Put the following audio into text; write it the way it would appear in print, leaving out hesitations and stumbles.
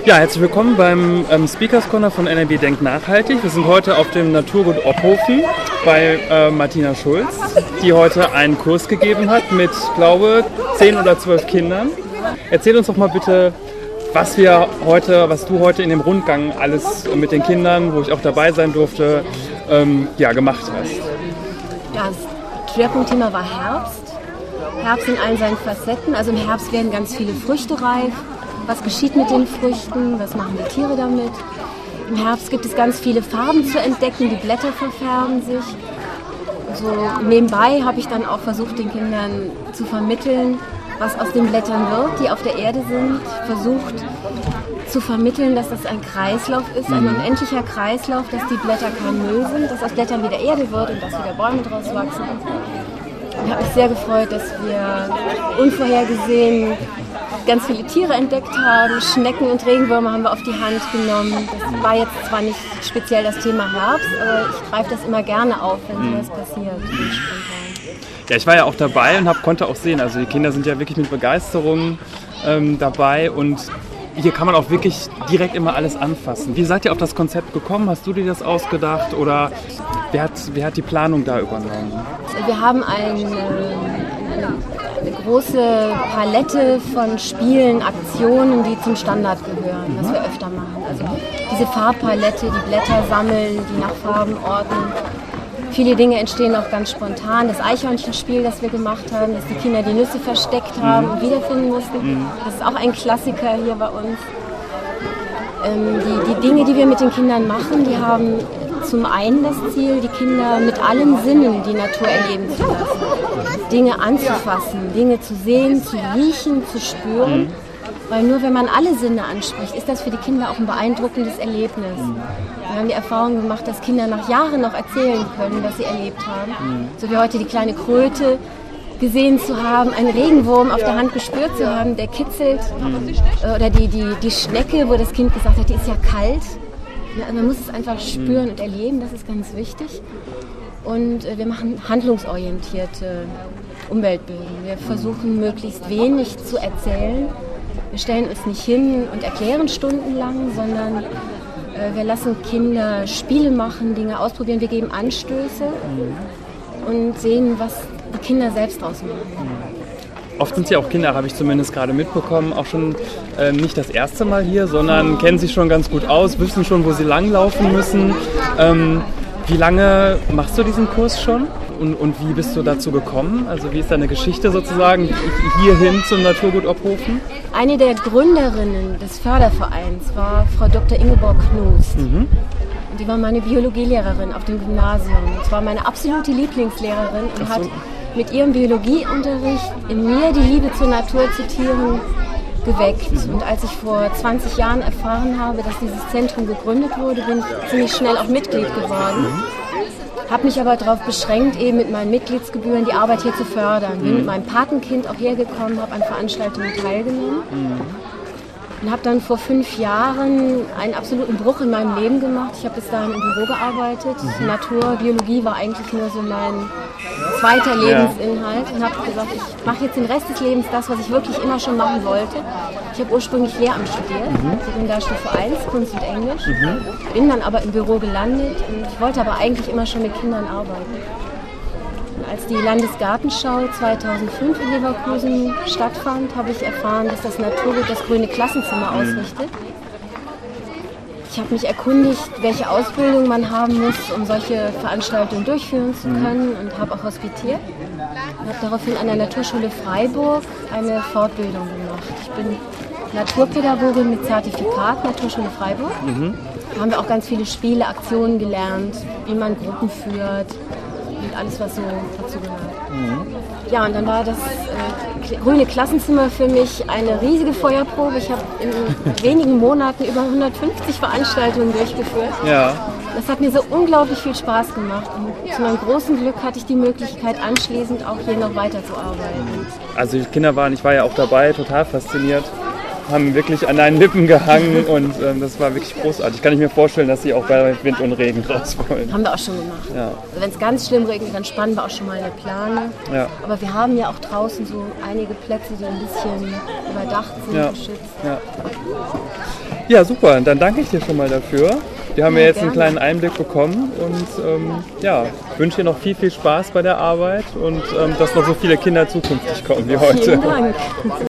Ja, herzlich willkommen beim Speakers Corner von NRW Denkt Nachhaltig. Wir sind heute auf dem Naturgut Ophofen bei Martina Schulz, die heute einen Kurs gegeben hat mit, glaube 10 oder 12 Kindern. Erzähl uns doch mal bitte, was du heute in dem Rundgang alles mit den Kindern, wo ich auch dabei sein durfte, gemacht hast. Ja, das Schwerpunktthema war Herbst. Herbst in allen seinen Facetten. Also im Herbst werden ganz viele Früchte reif. Was geschieht mit den Früchten? Was machen die Tiere damit? Im Herbst gibt es ganz viele Farben zu entdecken. Die Blätter verfärben sich. So nebenbei habe ich dann auch versucht, den Kindern zu vermitteln, was aus den Blättern wird, die auf der Erde sind. Versucht zu vermitteln, dass das ein Kreislauf ist, ein unendlicher Kreislauf, dass die Blätter kein Müll sind, dass aus Blättern wieder Erde wird und dass wieder Bäume draus wachsen. Ich habe mich sehr gefreut, dass wir unvorhergesehen ganz viele Tiere entdeckt haben. Schnecken und Regenwürmer haben wir auf die Hand genommen. Das war jetzt zwar nicht speziell das Thema Herbst, aber ich greife das immer gerne auf, wenn sowas passiert. Ja, ich war ja auch dabei und konnte auch sehen, also die Kinder sind ja wirklich mit Begeisterung dabei und hier kann man auch wirklich direkt immer alles anfassen. Wie seid ihr auf das Konzept gekommen? Hast du dir das ausgedacht oder wer hat die Planung da übernommen? Wir haben eine große Palette von Spielen, Aktionen, die zum Standard gehören, was wir öfter machen. Also diese Farbpalette, die Blätter sammeln, die nach Farben ordnen. Viele Dinge entstehen auch ganz spontan. Das Eichhörnchenspiel, das wir gemacht haben, dass die Kinder die Nüsse versteckt haben und wiederfinden mussten. Das ist auch ein Klassiker hier bei uns. Die Dinge, die wir mit den Kindern machen, die haben zum einen das Ziel, die Kinder mit allen Sinnen die Natur erleben zu lassen. Dinge anzufassen, Dinge zu sehen, zu riechen, zu spüren. Weil nur wenn man alle Sinne anspricht, ist das für die Kinder auch ein beeindruckendes Erlebnis. Wir haben die Erfahrung gemacht, dass Kinder nach Jahren noch erzählen können, was sie erlebt haben. So wie heute die kleine Kröte gesehen zu haben, einen Regenwurm auf der Hand gespürt zu haben, der kitzelt. Oder die Schnecke, wo das Kind gesagt hat, die ist ja kalt. Ja, man muss es einfach spüren und erleben, das ist ganz wichtig. Und wir machen handlungsorientierte Umweltbildung. Wir versuchen möglichst wenig zu erzählen. Wir stellen uns nicht hin und erklären stundenlang, sondern wir lassen Kinder Spiele machen, Dinge ausprobieren. Wir geben Anstöße und sehen, was die Kinder selbst draus machen. Oft sind ja auch Kinder, habe ich zumindest gerade mitbekommen, auch schon nicht das erste Mal hier, sondern kennen sich schon ganz gut aus, wissen schon, wo sie langlaufen müssen. Wie lange machst du diesen Kurs schon? Und wie bist du dazu gekommen? Also wie ist deine Geschichte sozusagen hierhin zum Naturgut Ophofen? Eine der Gründerinnen des Fördervereins war Frau Dr. Ingeborg Knust. Und die war meine Biologielehrerin auf dem Gymnasium. Das war meine absolute Lieblingslehrerin und hat mit ihrem Biologieunterricht in mir die Liebe zur Natur, zu Tieren geweckt. Und als ich vor 20 Jahren erfahren habe, dass dieses Zentrum gegründet wurde, bin ich ziemlich schnell auch Mitglied geworden. Habe mich aber darauf beschränkt, eben mit meinen Mitgliedsgebühren die Arbeit hier zu fördern. Bin mit meinem Patenkind auch hergekommen, habe an Veranstaltungen teilgenommen und habe dann vor 5 Jahren einen absoluten Bruch in meinem Leben gemacht. Ich habe bis dahin im Büro gearbeitet. Natur, Biologie war eigentlich nur so mein zweiter Lebensinhalt und habe gesagt, ich mache jetzt den Rest des Lebens das, was ich wirklich immer schon machen wollte. Ich habe ursprünglich Lehramt studiert, Sekundarstufe 1, Kunst und Englisch, bin dann aber im Büro gelandet und ich wollte aber eigentlich immer schon mit Kindern arbeiten. Und als die Landesgartenschau 2005 in Leverkusen stattfand, habe ich erfahren, dass das Naturgut das grüne Klassenzimmer ausrichtet. Ich habe mich erkundigt, welche Ausbildung man haben muss, um solche Veranstaltungen durchführen zu können und habe auch hospitiert. Und habe daraufhin an der Naturschule Freiburg eine Fortbildung gemacht. Ich bin Naturpädagogin mit Zertifikat, Naturschule Freiburg. Da haben wir auch ganz viele Spiele, Aktionen gelernt, wie man Gruppen führt und alles, was so dazu gehört. Ja, und dann war das grüne Klassenzimmer für mich eine riesige Feuerprobe. Ich habe in wenigen Monaten über 150 Veranstaltungen durchgeführt. Ja. Das hat mir so unglaublich viel Spaß gemacht. Und zu meinem großen Glück hatte ich die Möglichkeit, anschließend auch hier noch weiterzuarbeiten. Also die Kinder ich war ja auch dabei, total fasziniert. Haben wirklich an deinen Lippen gehangen und das war wirklich großartig. Kann ich mir vorstellen, dass sie auch bei Wind und Regen raus wollen. Haben wir auch schon gemacht. Ja. Also wenn es ganz schlimm regnet, dann spannen wir auch schon mal eine Plane. Ja. Aber wir haben ja auch draußen so einige Plätze, die ein bisschen überdacht sind, geschützt. Ja. Ja, super. Dann danke ich dir schon mal dafür. Wir haben ja jetzt einen kleinen Einblick bekommen und ja, wünsche dir noch viel, viel Spaß bei der Arbeit und dass noch so viele Kinder zukünftig kommen wie heute. Vielen Dank.